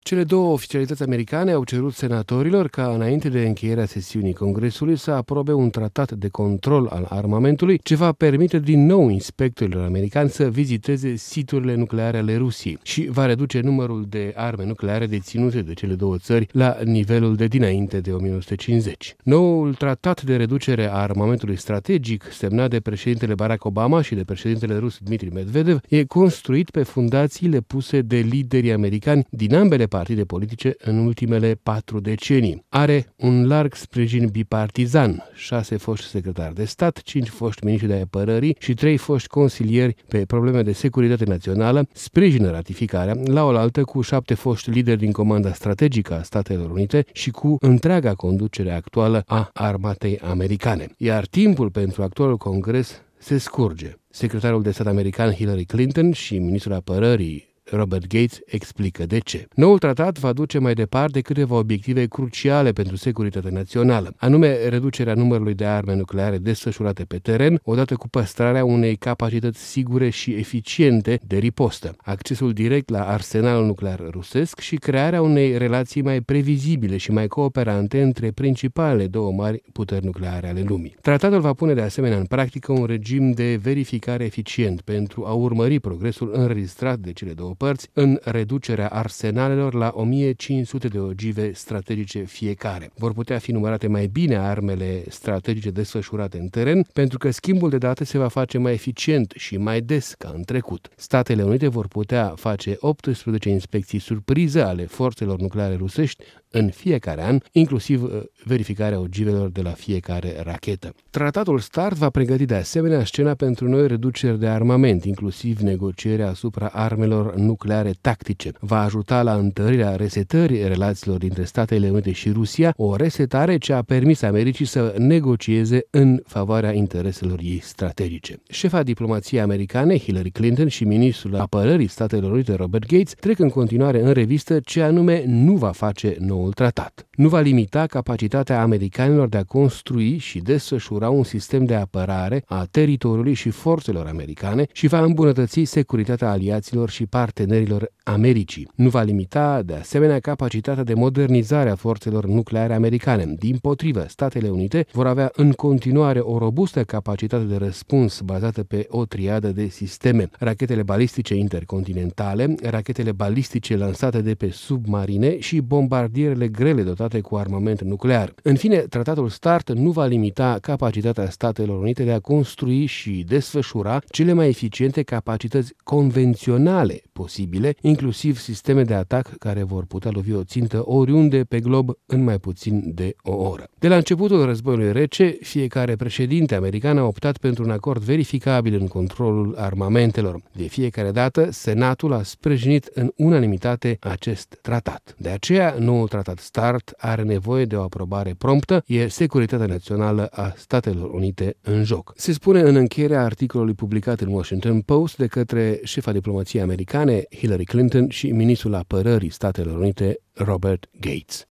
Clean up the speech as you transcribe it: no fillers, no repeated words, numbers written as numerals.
Cele două oficialități americane au cerut senatorilor ca, înainte de încheierea sesiunii Congresului, să aprobe un tratat de control al armamentului, ce va permite din nou inspectorilor americani să viziteze siturile nucleare ale Rusiei și va reduce numărul de arme nucleare deținute de cele două țări la nivelul de dinainte de 1950. Noul tratat de reducere a armamentului strategic, semnat de președintele Barack Obama și de președintele rus Dmitri Medvedev, e construit pe fundațiile puse de liderii americani din ambele partide politice în ultimele 4 decenii. Are un larg sprijin bipartizan, 6 foști secretari de stat, 5 foști miniștri de apărării și 3 foști consilieri pe probleme de securitate națională sprijină ratificarea, la oaltă cu 7 foști lideri din comanda strategică a Statelor Unite și cu întreaga conducere actuală a armatei americane. Iar timpul pentru actualul congres se scurge. Secretarul de stat american Hillary Clinton și ministrul apărării Robert Gates explică de ce. Noul tratat va duce mai departe câteva obiective cruciale pentru securitatea națională, anume reducerea numărului de arme nucleare desfășurate pe teren, odată cu păstrarea unei capacități sigure și eficiente de ripostă, accesul direct la arsenalul nuclear rusesc și crearea unei relații mai previzibile și mai cooperante între principalele două mari puteri nucleare ale lumii. Tratatul va pune de asemenea în practică un regim de verificare eficient pentru a urmări progresul înregistrat de cele două părți în reducerea arsenalelor la 1500 de ogive strategice fiecare. Vor putea fi numărate mai bine armele strategice desfășurate în teren, pentru că schimbul de date se va face mai eficient și mai des ca în trecut. Statele Unite vor putea face 18 inspecții surpriză ale forțelor nucleare rusești în fiecare an, inclusiv verificarea ogivelor de la fiecare rachetă. Tratatul START va pregăti de asemenea scena pentru noi reduceri de armament, inclusiv negocierea asupra armelor nucleare tactice. Va ajuta la întărirea resetării relațiilor dintre Statele Unite și Rusia, o resetare ce a permis Americii să negocieze în favoarea intereselor ei strategice. Șefa diplomației americane, Hillary Clinton, și ministrul apărării Statelor Unite, Robert Gates, trec în continuare în revistă ce anume nu va face noul tratat. Nu va limita capacitatea americanilor de a construi și desfășura un sistem de apărare a teritoriului și forțelor americane și va îmbunătăți securitatea aliaților și partenerilor Americii. Nu va limita, de asemenea, capacitatea de modernizare a forțelor nucleare americane. Dimpotrivă, Statele Unite vor avea în continuare o robustă capacitate de răspuns bazată pe o triadă de sisteme: rachetele balistice intercontinentale, rachetele balistice lansate de pe submarine și bombardierele grele dotate cu armament nuclear. În fine, tratatul START nu va limita capacitatea Statelor Unite de a construi și desfășura cele mai eficiente capacități convenționale posibile, inclusiv sisteme de atac care vor putea lovi o țintă oriunde pe glob în mai puțin de o oră. De la începutul războiului rece, fiecare președinte american a optat pentru un acord verificabil în controlul armamentelor. De fiecare dată, Senatul a sprijinit în unanimitate acest tratat. De aceea, noul tratat START are nevoie de o aprobare promptă, e securitatea națională a Statelor Unite în joc. Se spune în încheierea articolului publicat în Washington Post de către șefa diplomației americane Hillary Clinton și ministrul apărării Statelor Unite Robert Gates.